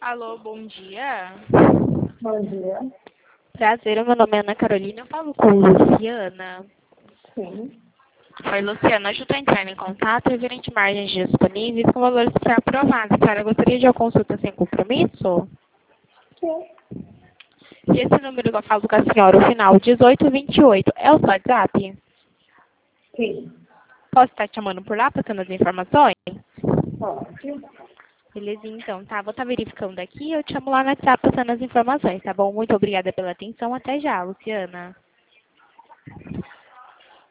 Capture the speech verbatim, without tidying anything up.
Alô, bom dia. Bom dia. Prazer, meu nome é Ana Carolina, eu falo com Luciana. Sim. Oi, Luciana, hoje eu estou entrando em contato referente margens disponíveis com valores para aprovados. A senhora gostaria de uma consulta sem compromisso? Sim. E esse número que eu falo com a senhora, o final dezoito vinte e oito, é o seu WhatsApp? Sim. Posso estar te chamando por lá, passando as informações? Pode. Beleza, então, tá? Vou estar verificando aqui e eu te chamo lá no WhatsApp passando as informações, tá bom? Muito obrigada pela atenção. Até já, Luciana.